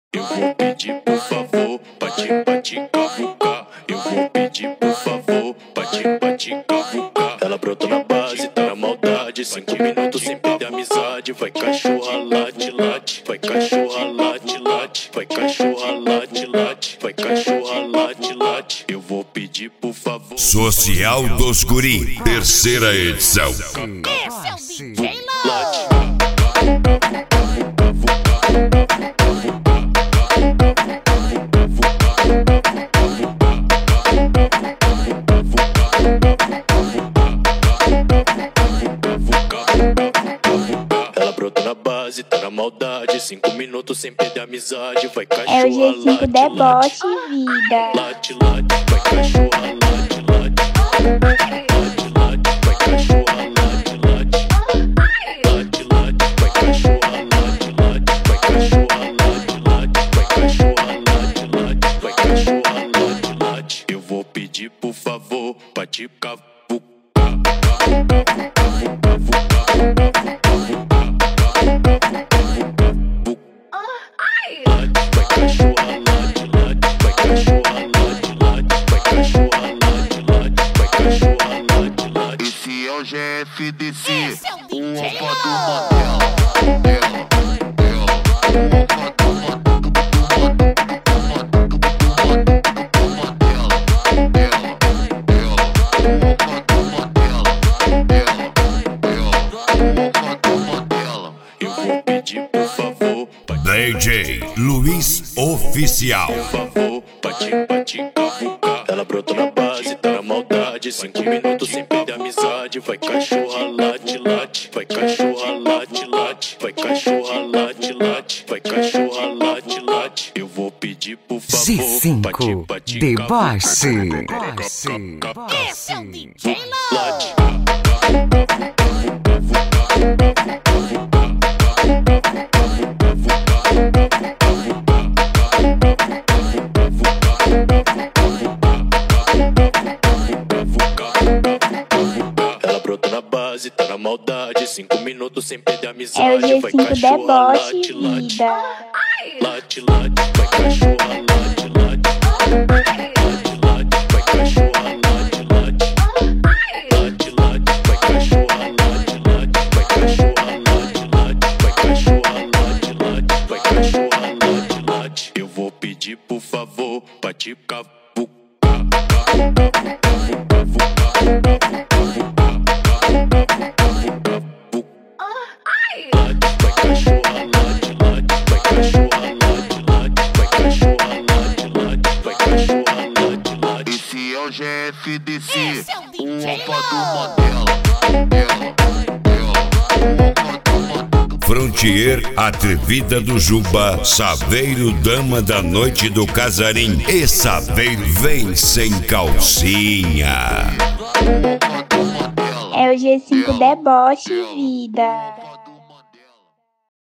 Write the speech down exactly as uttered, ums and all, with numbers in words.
Eu vou pedir por favor, pra te, pra te cavucar. Eu vou pedir por favor, pra te, pra te cavucar. Ela brotou na base, tá na maldade. Cinco minutos sem perder a amizade. Vai cachorra, late, late. Vai cachorra, late, late. Vai cachorra, late, late. Vai cachorra, late, late. Eu vou pedir por favor. Social dos Guri, terceira edição. Esse é o D J Late. Ela brotou na base, tá na maldade. Cinco minutos sem perder a amizade. Vai cachorra, É o G cinco late, deboche, late. vida. Late, late, vai cachorra, late, late. Late, late, vai cachorra, late, late. Late, late, vai cachorra, late, late. Vai cachorra, late, late. Vai cachorra, late, late. Vai cachorra, late, late. Eu vou pedir por favor, pra te cavucar. Vai cachorra, late, late. Vai cachorra, late, late. Vai cachorra, late, late. Vai cachorra, late, late. Esse é o G F D C, Esse é o o D J opa do Lô. Mandela. Ela, ela, o opa do Mandela. Eu vou pedir por favor, pra D J Luiz Oficial. por favor, pra te, pra te cavucar. Ela brotou na base, tá na maldade. Cinco minutos sem perder a amizade. Vai cachorra, late, late. Vai cachorra, late, late. Vai cachorra, late, late. Vai cachorra, late, late. Eu vou pedir por favor, G pra te, cinco pra te deboche. Esse é o D J Lô. Late. Ela brotou na base, tá na maldade. Cinco minutos sem perder a amizade. É o G Vai cinco cachorra, deboche, late, late. vida. Late, late, vai cachorra, late, late. Late, late, vai cachorra, late, late. Late, late, vai cachorra, late, late. Vai cachorra, late, late. Vai cachorra, late, late. Vai cachorra, late, late. Eu vou pedir por favor, pra te cavucar. Vai cachorra, late, late. Vai cachorra, late, late. Vai cachorra, late, late. Vai cachorra, late, late. Esse é o G F D C, Esse é o D o J opa do Lô. Mandela. Ela, ela, o opa do Mandela. Frontier Atrevida do Juba, Saveiro Dama da Noite do Casarim. E Saveiro vem sem calcinha. É o G cinco deboche, vida.